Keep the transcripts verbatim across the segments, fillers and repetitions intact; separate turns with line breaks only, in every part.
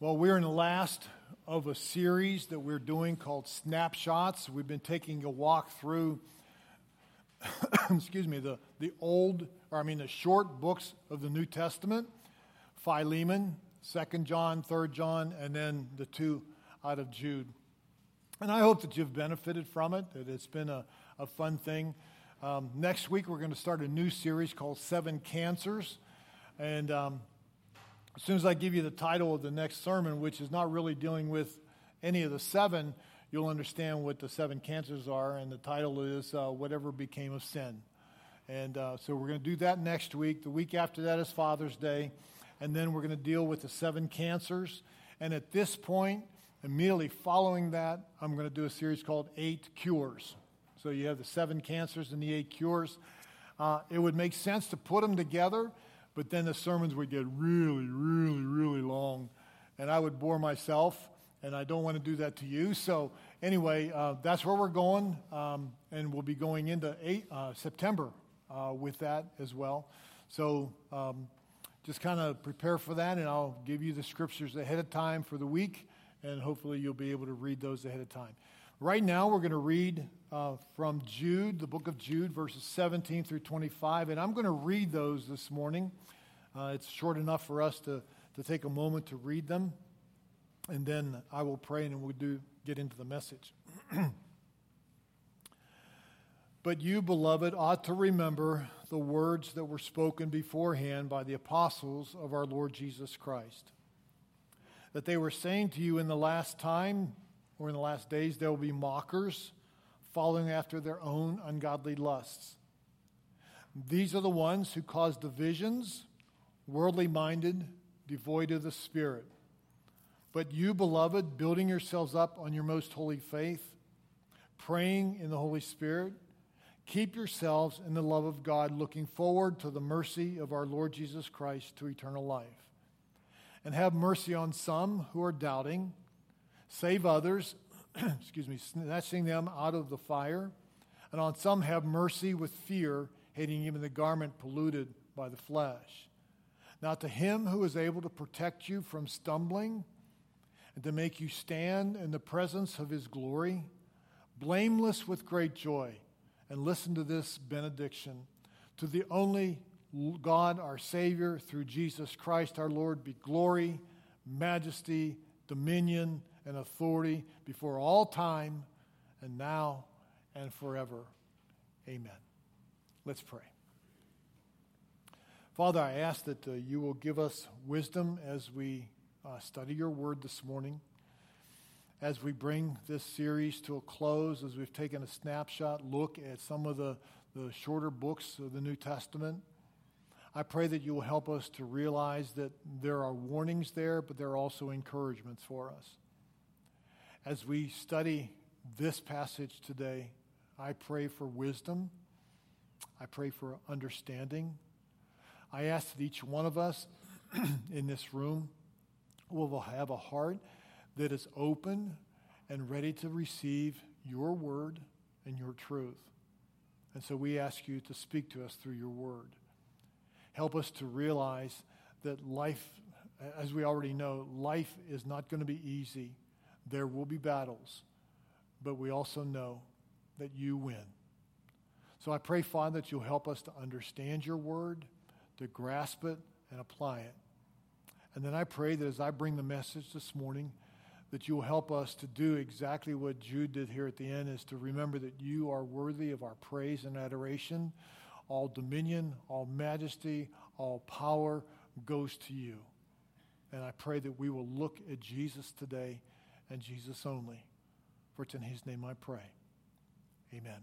Well, we're in the last of a series that we're doing called Snapshots. We've been taking a walk through, excuse me, the, the old, or I mean the short books of the New Testament, Philemon, Second John, Third John, and then the two out of Jude. And I hope that you've benefited from it, that it's been a, a fun thing. Um, next week, we're going to start a new series called Seven Cancers. And um, as soon as I give you the title of the next sermon, which is not really dealing with any of the seven, you'll understand what the seven cancers are. And the title is uh, Whatever Became of Sin. And uh, so we're going to do that next week. The week after that is Father's Day. And then we're going to deal with the seven cancers. And at this point, immediately following that, I'm going to do a series called Eight Cures. So you have the seven cancers and the eight cures. Uh, it would make sense to put them together, but then the sermons would get really, really, really long, and I would bore myself, and I don't want to do that to you. So anyway, uh, that's where we're going, um, and we'll be going into eight, uh, September uh, with that as well. So um, just kind of prepare for that, and I'll give you the scriptures ahead of time for the week, and hopefully you'll be able to read those ahead of time. Right now, we're going to read uh, from Jude, the book of Jude, verses seventeen through twenty-five, and I'm going to read those this morning. Uh, it's short enough for us to, to take a moment to read them, and then I will pray, and then we'll do, get into the message. But you, beloved, ought to remember the words that were spoken beforehand by the apostles of our Lord Jesus Christ, that they were saying to you in the last time, or in the last days, there will be mockers following after their own ungodly lusts. These are the ones who cause divisions, worldly minded, devoid of the Spirit. But you, beloved, building yourselves up on your most holy faith, praying in the Holy Spirit, keep yourselves in the love of God, looking forward to the mercy of our Lord Jesus Christ to eternal life. And have mercy on some who are doubting, save others, excuse me, snatching them out of the fire, and on some have mercy with fear, hating even the garment polluted by the flesh. Now to him who is able to protect you from stumbling and to make you stand in the presence of his glory, blameless with great joy, and listen to this benediction. To the only God, our Savior, through Jesus Christ our Lord, be glory, majesty, dominion, and authority before all time, and now and forever. Amen. Let's pray. Father, I ask that uh, you will give us wisdom as we uh, study your word this morning, as we bring this series to a close, as we've taken a snapshot look at some of the, the shorter books of the New Testament. I pray that you will help us to realize that there are warnings there, but there are also encouragements for us. As we study this passage today, I pray for wisdom. I pray for understanding. I ask that each one of us in this room will have a heart that is open and ready to receive your word and your truth. And so we ask you to speak to us through your word. Help us to realize that life, as we already know, life is not going to be easy. There will be battles, but we also know that you win. So I pray, Father, that you'll help us to understand your word, to grasp it and apply it. And then I pray that as I bring the message this morning, that you'll help us to do exactly what Jude did here at the end, is to remember that you are worthy of our praise and adoration. All dominion, all majesty, all power goes to you. And I pray that we will look at Jesus today and Jesus only. For it's in his name I pray. Amen.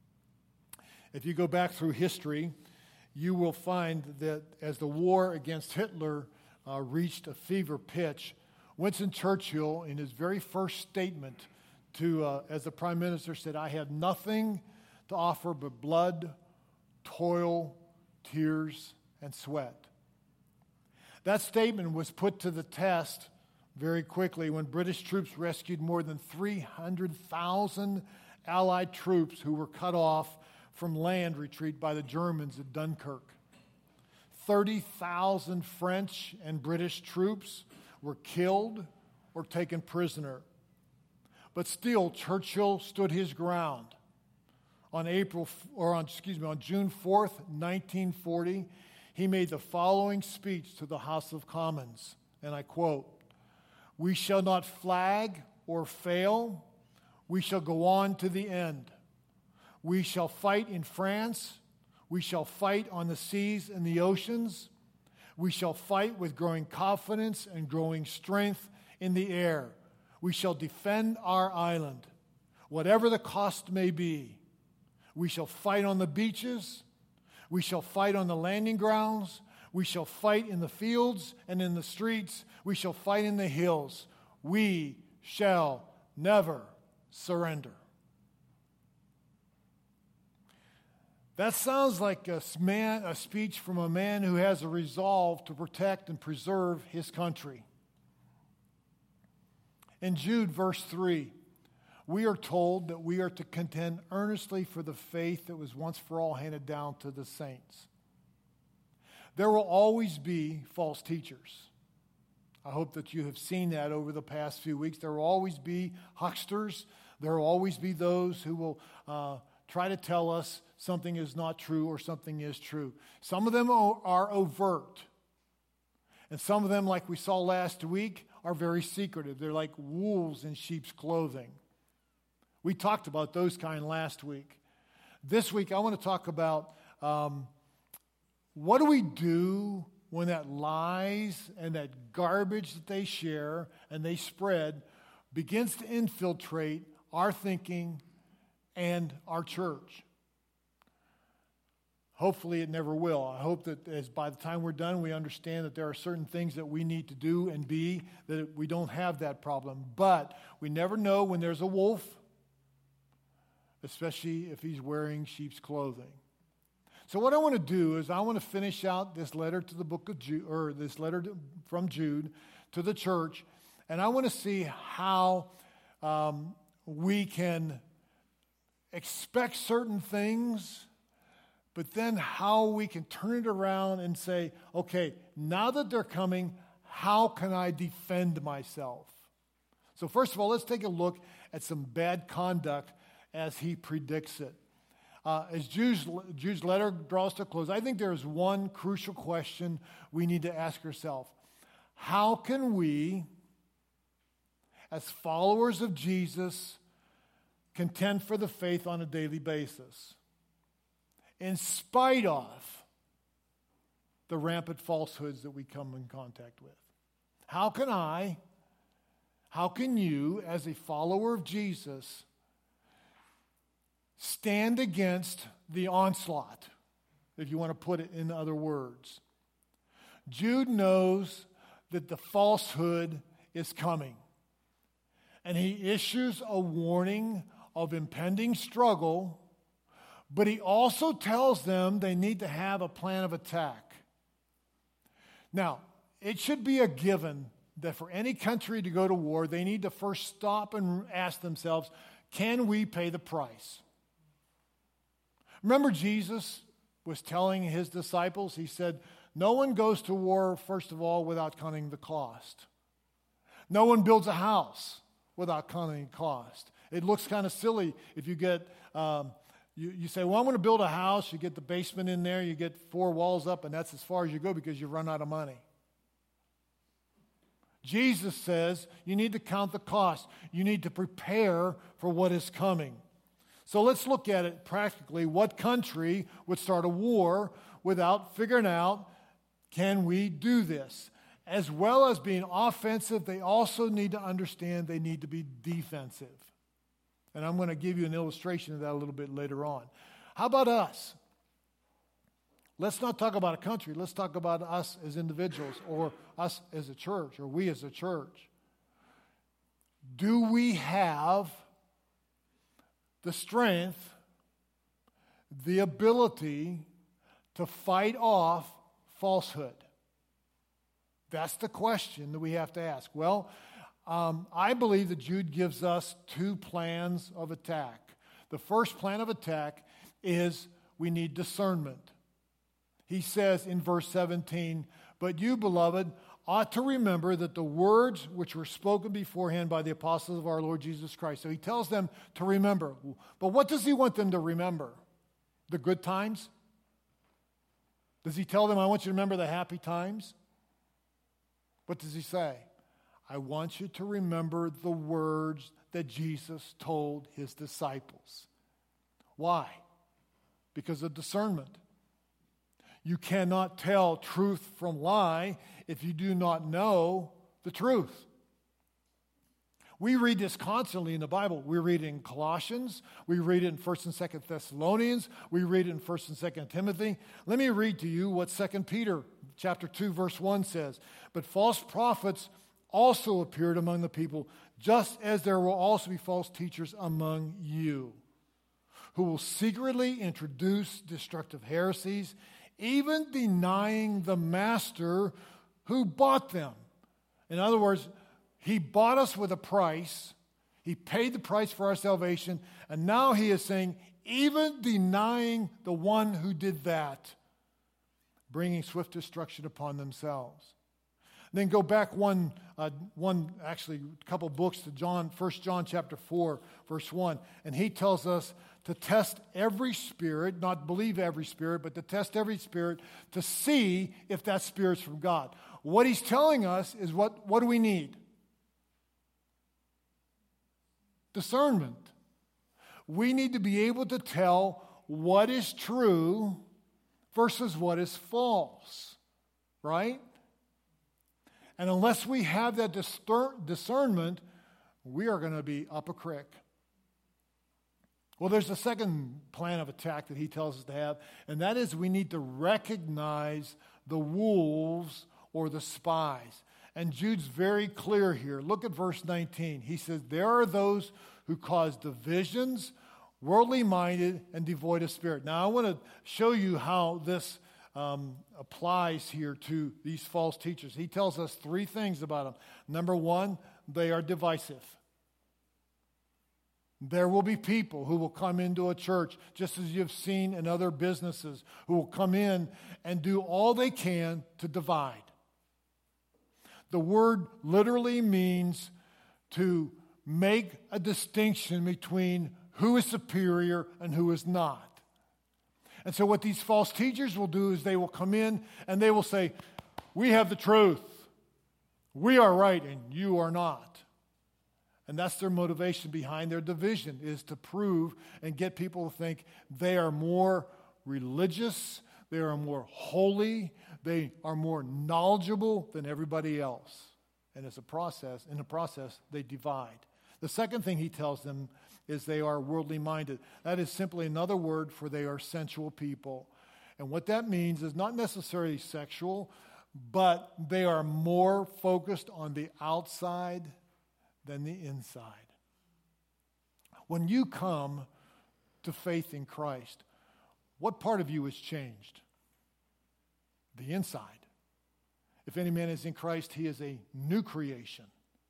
If you go back through history, you will find that as the war against Hitler uh, reached a fever pitch, Winston Churchill, in his very first statement to, uh, as the prime minister, said, "I have nothing to offer but blood, toil, tears, and sweat." That statement was put to the test very quickly when British troops rescued more than three hundred thousand Allied troops who were cut off from land retreat by the Germans at Dunkirk. thirty thousand French and British troops were killed or taken prisoner. But still, Churchill stood his ground. On April, or on, excuse me, on June fourth, nineteen forty, he made the following speech to the House of Commons, and I quote, "We shall not flag or fail. We shall go on to the end. We shall fight in France. We shall fight on the seas and the oceans. We shall fight with growing confidence and growing strength in the air. We shall defend our island, whatever the cost may be. We shall fight on the beaches. We shall fight on the landing grounds. We shall fight in the fields and in the streets. We shall fight in the hills. We shall never surrender." That sounds like a, man, a speech from a man who has a resolve to protect and preserve his country. In Jude, verse three, we are told that we are to contend earnestly for the faith that was once for all handed down to the saints. There will always be false teachers. I hope that you have seen that over the past few weeks. There will always be hucksters. There will always be those who will uh, try to tell us something is not true or something is true. Some of them are overt. And some of them, like we saw last week, are very secretive. They're like wolves in sheep's clothing. We talked about those kind last week. This week, I want to talk about um, what do we do when that lies and that garbage that they share and they spread begins to infiltrate our thinking and our church. Hopefully it never will. I hope that as by the time we're done, we understand that there are certain things that we need to do and be, that we don't have that problem. But we never know when there's a wolf, especially if he's wearing sheep's clothing. So what I want to do is I want to finish out this letter to the book of Jude, or this letter to, from Jude to the church, and I want to see how um, we can expect certain things, but then how we can turn it around and say, okay, now that they're coming, how can I defend myself? So first of all, let's take a look at some bad conduct as he predicts it. Uh, as Jude's, Jude's letter draws to a close, I think there is one crucial question we need to ask ourselves. How can we, as followers of Jesus, contend for the faith on a daily basis, in spite of the rampant falsehoods that we come in contact with? How can I, how can you, as a follower of Jesus, stand against the onslaught, if you want to put it in other words? Jude knows that the falsehood is coming, and he issues a warning of impending struggle, but he also tells them they need to have a plan of attack. Now, it should be a given that for any country to go to war, they need to first stop and ask themselves, can we pay the price? Remember, Jesus was telling his disciples, he said, no one goes to war, first of all, without counting the cost. No one builds a house without counting the cost. It looks kind of silly if you get, um, you, you say, well, I'm going to build a house. You get the basement in there, you get four walls up, and that's as far as you go because you run out of money. Jesus says you need to count the cost. You need to prepare for what is coming. So let's look at it practically. What country would start a war without figuring out, can we do this? As well as being offensive, they also need to understand they need to be defensive. And I'm going to give you an illustration of that a little bit later on. How about us? Let's not talk about a country. Let's talk about us as individuals, or us as a church, or we as a church. Do we have the strength, the ability to fight off falsehood? That's the question that we have to ask. Well, um, I believe that Jude gives us two plans of attack. The first plan of attack is we need discernment. He says in verse seventeen, but you, beloved, ought to remember that the words which were spoken beforehand by the apostles of our Lord Jesus Christ. So he tells them to remember. But what does he want them to remember? The good times? Does he tell them, I want you to remember the happy times? What does he say? I want you to remember the words that Jesus told his disciples. Why? Because of discernment. You cannot tell truth from lie if you do not know the truth. We read this constantly in the Bible. We read it in Colossians. We read it in First and Second Thessalonians. We read it in First and Second Timothy. Let me read to you what Second Peter chapter two, verse one says. But false prophets also appeared among the people, just as there will also be false teachers among you, who will secretly introduce destructive heresies, even denying the master who bought them. In other words, he bought us with a price. He paid the price for our salvation. And now he is saying, even denying the one who did that, bringing swift destruction upon themselves. Then go back one, uh, one actually a couple books to John, First John chapter four, verse one. And he tells us to test every spirit, not believe every spirit, but to test every spirit to see if that spirit's from God. What he's telling us is what, what do we need? Discernment. We need to be able to tell what is true versus what is false, right? And unless we have that discernment, we are going to be up a creek. Well, there's a second plan of attack that he tells us to have, and that is we need to recognize the wolves or the spies. And Jude's very clear here. Look at verse nineteen. He says, there are those who cause divisions, worldly minded, and devoid of spirit. Now, I want to show you how this um, applies here to these false teachers. He tells us three things about them. Number one, they are divisive. There will be people who will come into a church, just as you've seen in other businesses, who will come in and do all they can to divide. The word literally means to make a distinction between who is superior and who is not. And so what these false teachers will do is they will come in and they will say, we have the truth. We are right and you are not. And that's their motivation behind their division, is to prove and get people to think they are more religious, they are more holy, they are more knowledgeable than everybody else. And as a process, in the process, they divide. The second thing he tells them is they are worldly minded. That is simply another word for they are sensual people. And what that means is not necessarily sexual, but they are more focused on the outside than the inside. When you come to faith in Christ, what part of you has changed? The inside. If any man is in Christ, he is a new creation.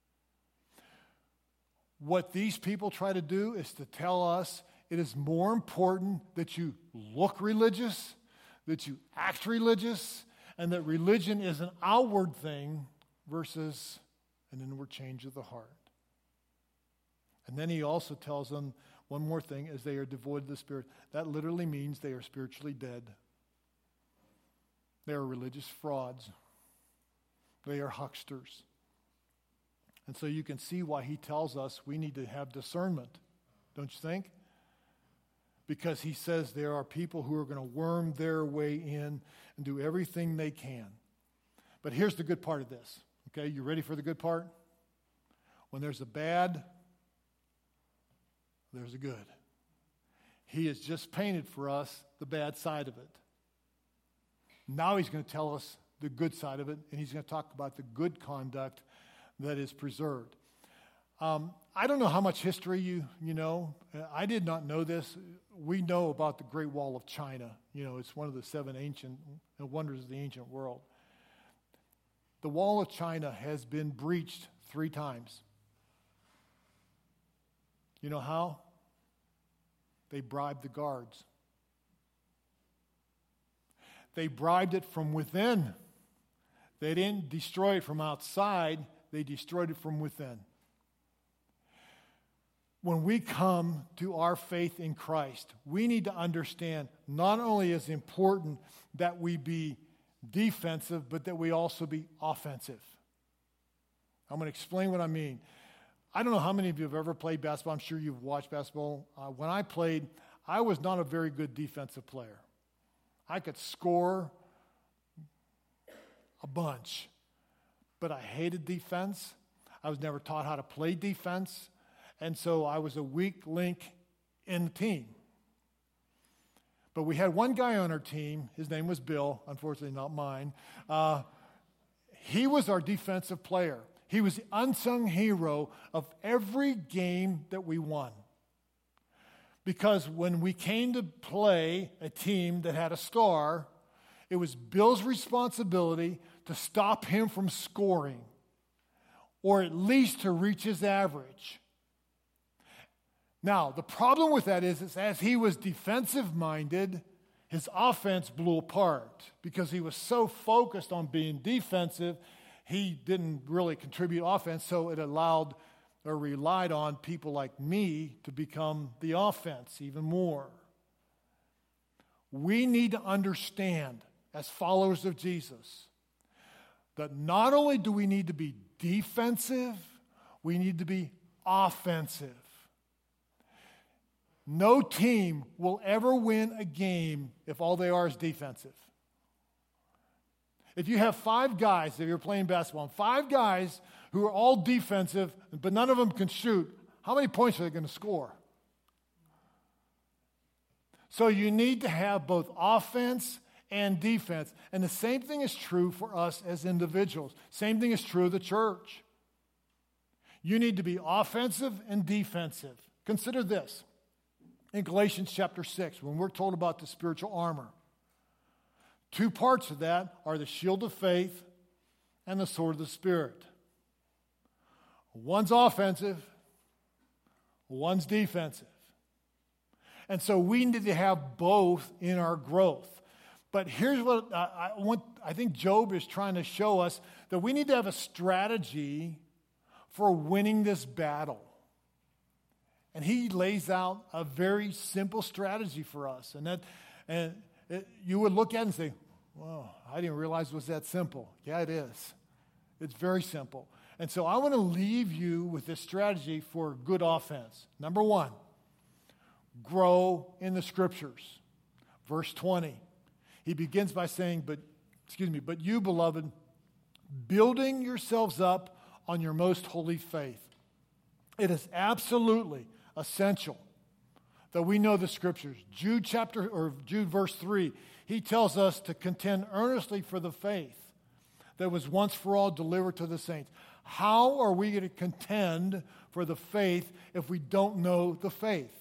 What these people try to do is to tell us it is more important that you look religious, that you act religious, and that religion is an outward thing versus an inward change of the heart. And then he also tells them one more thing, is they are devoid of the Spirit. That literally means they are spiritually dead. They are religious frauds. They are hucksters. And so you can see why he tells us we need to have discernment, don't you think? Because he says there are people who are going to worm their way in and do everything they can. But here's the good part of this. Okay, you ready for the good part? When there's a bad, there's a good. He has just painted for us the bad side of it. Now he's going to tell us the good side of it, and he's going to talk about the good conduct that is preserved. Um, I don't know how much history you you know. I did not know this. We know about the Great Wall of China. You know, it's one of the seven ancient wonders of the ancient world. The Wall of China has been breached three times. You know how? They bribed the guards. They bribed it from within. They didn't destroy it from outside, they destroyed it from within. When we come to our faith in Christ, we need to understand not only is it important that we be defensive, but that we also be offensive. I'm going to explain what I mean. I don't know how many of you have ever played basketball. I'm sure you've watched basketball. Uh, when I played, I was not a very good defensive player. I could score a bunch, but I hated defense. I was never taught how to play defense, and so I was a weak link in the team. But we had one guy on our team. His name was Bill, unfortunately not mine. Uh, he was our defensive player. He was the unsung hero of every game that we won. Because when we came to play a team that had a star, it was Bill's responsibility to stop him from scoring, or at least to reach his average. Now, the problem with that is, is as he was defensive-minded, his offense blew apart because he was so focused on being defensive, he didn't really contribute offense, so it allowed or relied on people like me to become the offense even more. We need to understand, as followers of Jesus, that not only do we need to be defensive, we need to be offensive. No team will ever win a game if all they are is defensive. If you have five guys, if you're playing basketball, five guys who are all defensive, but none of them can shoot, how many points are they going to score? So you need to have both offense and defense. And the same thing is true for us as individuals. Same thing is true of the church. You need to be offensive and defensive. Consider this. In Galatians chapter six, when we're told about the spiritual armor, two parts of that are the shield of faith and the sword of the Spirit. One's offensive, one's defensive. And so we need to have both in our growth. But here's what I, I want, I think Job is trying to show us, that we need to have a strategy for winning this battle. And he lays out a very simple strategy for us. And that, and it, you would look at it and say, well, I didn't realize it was that simple. Yeah, it is. It's very simple. And so I want to leave you with this strategy for good offense. Number one, grow in the Scriptures. Verse twenty. He begins by saying, but, excuse me, but you, beloved, building yourselves up on your most holy faith. It is absolutely essential that we know the Scriptures. Jude chapter, or Jude verse three, he tells us to contend earnestly for the faith that was once for all delivered to the saints. How are we going to contend for the faith if we don't know the faith?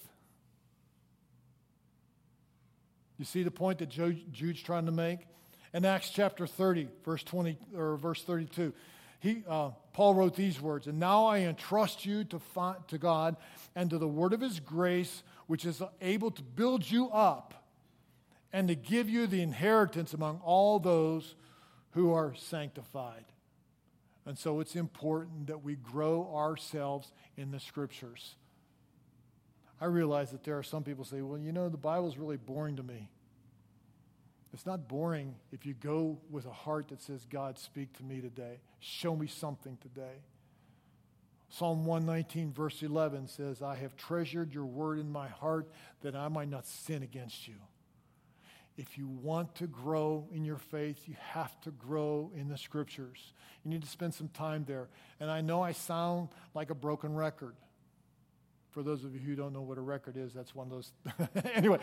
You see the point that Jude's trying to make? In Acts chapter thirty, verse twenty or verse thirty-two, he uh, Paul wrote these words, "And now I entrust you to fi- to God and to the word of His grace, which is able to build you up and to give you the inheritance among all those who are sanctified." And so it's important that we grow ourselves in the Scriptures. I realize that there are some people who say, well, you know, the Bible is really boring to me. It's not boring if you go with a heart that says, God, speak to me today. Show me something today. Psalm one nineteen, verse eleven says, I have treasured your word in my heart that I might not sin against you. If you want to grow in your faith, you have to grow in the Scriptures. You need to spend some time there. And I know I sound like a broken record. For those of you who don't know what a record is, that's one of those. Anyway.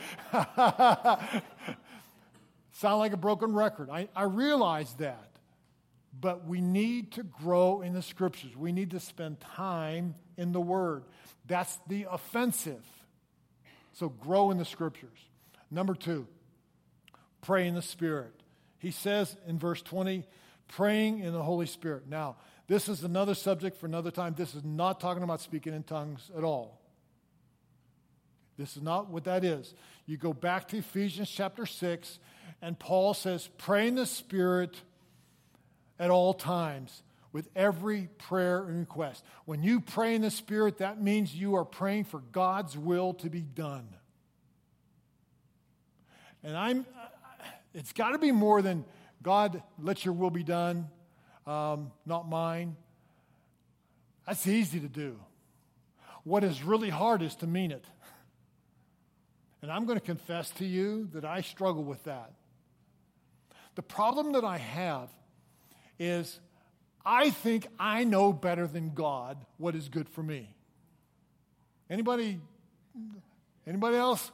Sound like a broken record. I, I realize that. But we need to grow in the Scriptures. We need to spend time in the Word. That's the offensive. So grow in the Scriptures. Number two, pray in the Spirit. He says in verse twenty, praying in the Holy Spirit. Now, this is another subject for another time. This is not talking about speaking in tongues at all. This is not what that is. You go back to Ephesians chapter six, and Paul says, pray in the Spirit at all times with every prayer and request. When you pray in the Spirit, that means you are praying for God's will to be done. And I'm, it's got to be more than, God, let your will be done, um, not mine. That's easy to do. What is really hard is to mean it. And I'm going to confess to you that I struggle with that. The problem that I have is I think I know better than God what is good for me. Anybody, anybody else?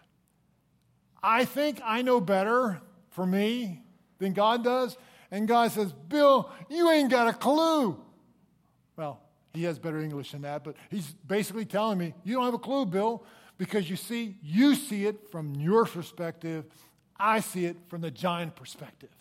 I think I know better for me than God does. And God says, Bill, you ain't got a clue. Well, he has better English than that, but he's basically telling me, you don't have a clue, Bill, because you see, you see it from your perspective. I see it from the giant perspective.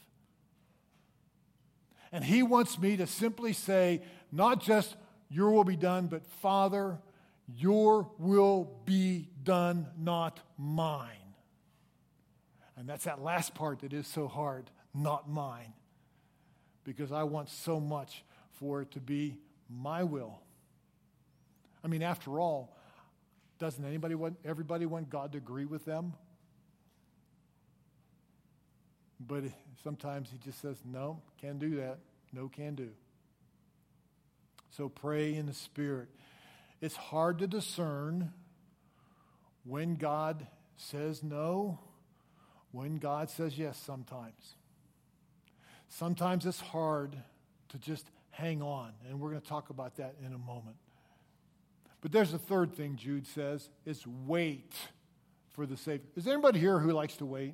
And he wants me to simply say, not just your will be done, but Father, your will be done, not mine. And that's that last part that is so hard, not mine. Because I want so much for it to be my will. I mean, after all, doesn't anybody want, everybody want God to agree with them? But sometimes he just says, no, can't do that. No can do. So pray in the Spirit. It's hard to discern when God says no, when God says yes sometimes. Sometimes it's hard to just hang on, and we're going to talk about that in a moment. But there's a third thing Jude says, is wait for the Savior. Is there anybody here who likes to wait?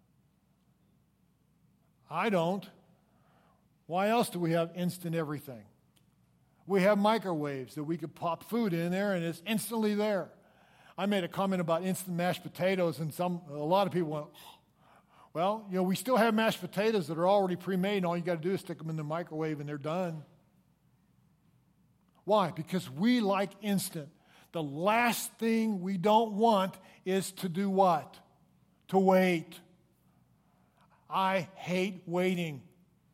I don't. Why else do we have instant everything? We have microwaves that we could pop food in there and it's instantly there. I made a comment about instant mashed potatoes, and some a lot of people went, well, you know, we still have mashed potatoes that are already pre-made, and all you got to do is stick them in the microwave and they're done. Why? Because we like instant. The last thing we don't want is to do what? To wait. I hate waiting.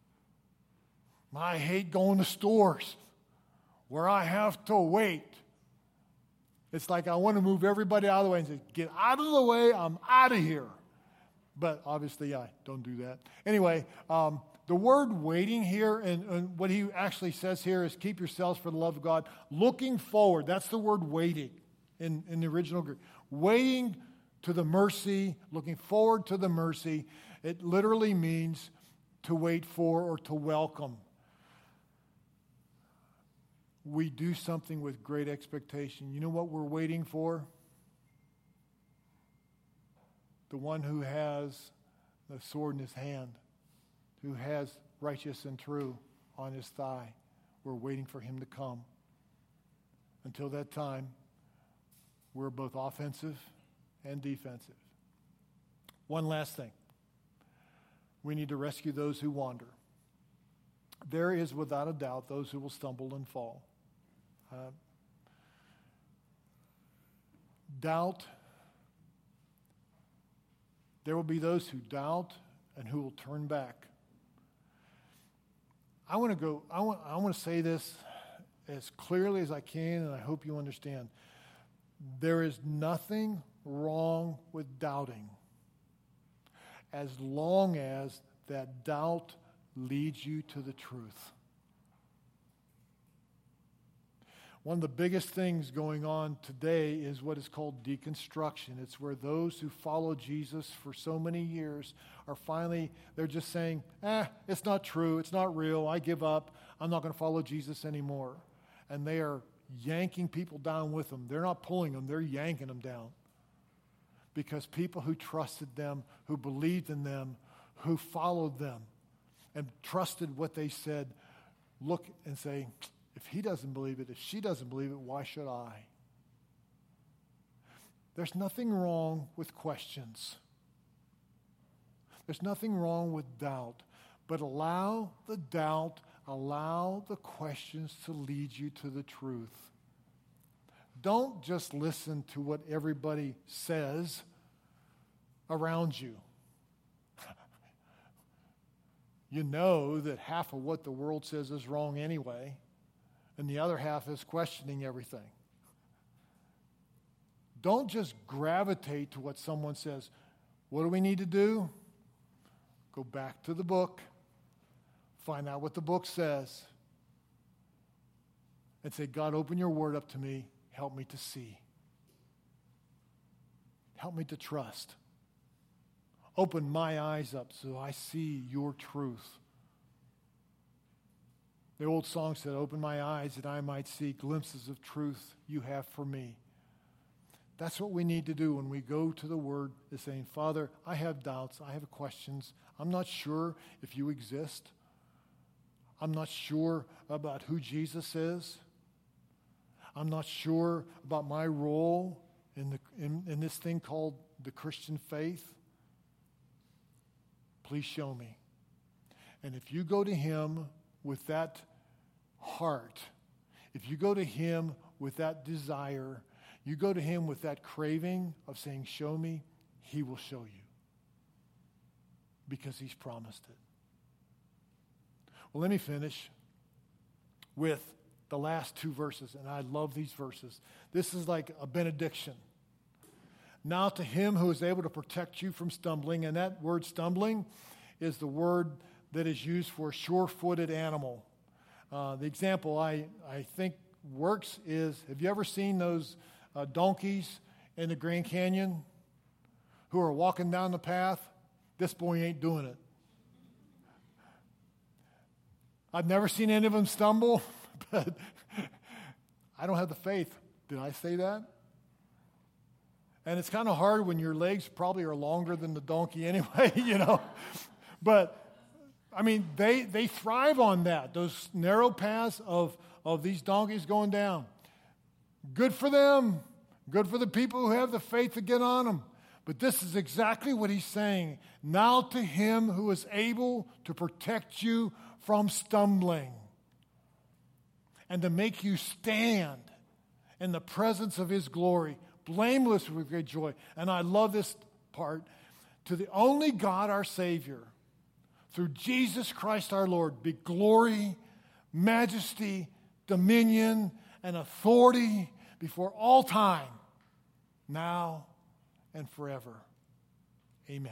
I hate going to stores where I have to wait. It's like I want to move everybody out of the way and say, get out of the way, I'm out of here. But obviously I don't do that. Anyway, um, the word waiting here, and, and what he actually says here is keep yourselves for the love of God. Looking forward, that's the word waiting in, in the original Greek. Waiting to the mercy, looking forward to the mercy. It literally means to wait for or to welcome. We do something with great expectation. You know what we're waiting for? The one who has the sword in his hand, who has righteous and true on his thigh. We're waiting for him to come. Until that time, we're both offensive and defensive. One last thing. We need to rescue those who wander. There is, without a doubt, those who will stumble and fall. Uh, doubt. There will be those who doubt and who will turn back. I want to go, I want, I want to say this as clearly as I can, and I hope you understand. There is nothing wrong with doubting as long as that doubt leads you to the truth. One of the biggest things going on today is what is called deconstruction. It's where those who follow Jesus for so many years are finally, they're just saying, eh, it's not true, it's not real, I give up, I'm not going to follow Jesus anymore. And they are yanking people down with them. They're not pulling them, they're yanking them down. Because people who trusted them, who believed in them, who followed them, and trusted what they said, look and say, if he doesn't believe it, if she doesn't believe it, why should I? There's nothing wrong with questions. There's nothing wrong with doubt. But allow the doubt, allow the questions to lead you to the truth. Don't just listen to what everybody says around you. you know that half of what the world says is wrong anyway, and the other half is questioning everything. Don't just gravitate to what someone says. What do we need to do? Go back to the book, find out what the book says, and say, God, open your word up to me. Help me to see. Help me to trust. Open my eyes up so I see your truth. The old song said, open my eyes that I might see glimpses of truth you have for me. That's what we need to do when we go to the Word, is saying, Father, I have doubts, I have questions. I'm not sure if you exist. I'm not sure about who Jesus is. I'm not sure about my role in, the, in, in this thing called the Christian faith. Please show me. And if you go to Him with that heart, if you go to Him with that desire, you go to Him with that craving of saying, show me, He will show you. Because He's promised it. Well, let me finish with the last two verses, and I love these verses. This is like a benediction. Now to Him who is able to protect you from stumbling, and that word stumbling is the word that is used for a sure-footed animal. Uh, the example I, I think works is, have you ever seen those uh, donkeys in the Grand Canyon who are walking down the path? This boy ain't doing it. I've never seen any of them stumble, but I don't have the faith. Did I say that? And it's kind of hard when your legs probably are longer than the donkey anyway, you know. But, I mean, they they thrive on that, those narrow paths of, of these donkeys going down. Good for them. Good for the people who have the faith to get on them. But this is exactly what He's saying. Now to Him who is able to protect you from stumbling and to make you stand in the presence of His glory, blameless with great joy. And I love this part. To the only God, our Savior, through Jesus Christ our Lord, be glory, majesty, dominion, and authority before all time, now and forever. Amen.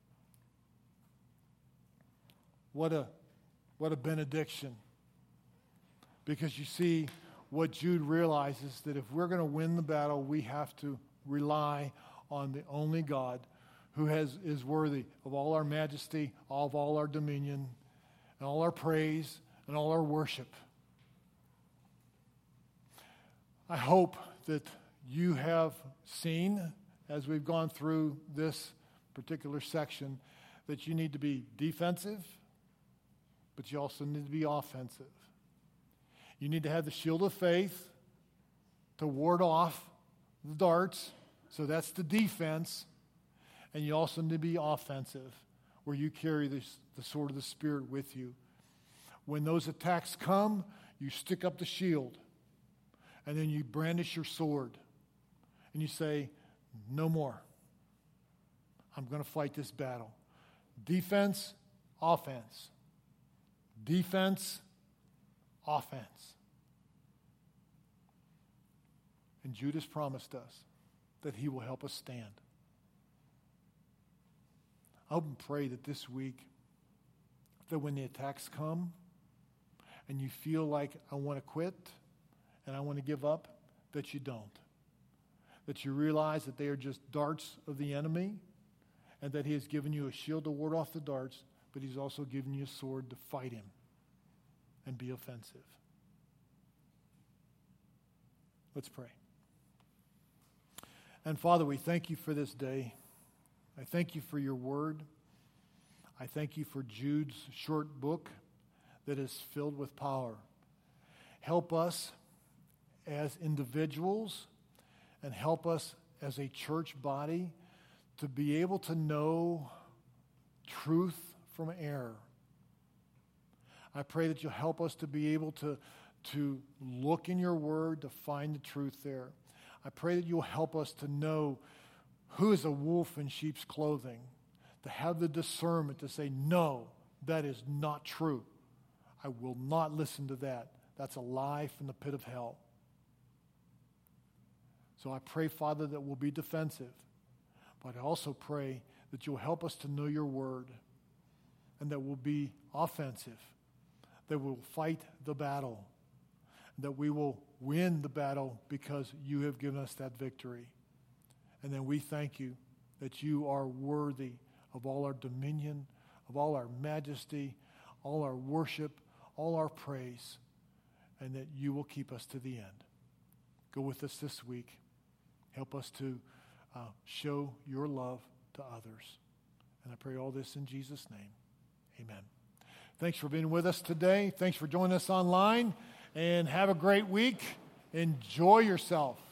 What a, what a benediction. Because you see, what Jude realizes, that if we're going to win the battle, we have to rely on the only God who has is worthy of all our majesty, of all our dominion, and all our praise, and all our worship. I hope that you have seen, as we've gone through this particular section, that you need to be defensive, but you also need to be offensive. You need to have the shield of faith to ward off the darts, so that's the defense. And you also need to be offensive, where you carry this, the sword of the Spirit with you. When those attacks come, you stick up the shield, and then you brandish your sword, and you say, no more. I'm going to fight this battle. Defense, offense. Defense, offense. And Judas promised us that He will help us stand. I hope and pray that this week, that when the attacks come and you feel like I want to quit and I want to give up, that you don't. That you realize that they are just darts of the enemy, and that He has given you a shield to ward off the darts, but He's also given you a sword to fight him and be offensive. Let's pray. And Father, we thank You for this day. I thank You for Your word. I thank You for Jude's short book that is filled with power. Help us as individuals and help us as a church body to be able to know truth from error. I pray that You'll help us to be able to, to look in Your word to find the truth there. I pray that You'll help us to know who is a wolf in sheep's clothing, to have the discernment to say, no, That is not true. I will not listen to that. That's a lie from the pit of hell. So I pray, Father, that we'll be defensive. But I also pray that you'll help us to know your word and that we'll be offensive, that we'll fight the battle, that we will win the battle because you have given us that victory. And then we thank you that you are worthy of all our dominion, of all our majesty, all our worship, all our praise, and that you will keep us to the end. Go with us this week. Help us to uh, show your love to others. And I pray all this in Jesus' name. Amen. Thanks for being with us today. Thanks for joining us online. And have a great week. Enjoy yourself.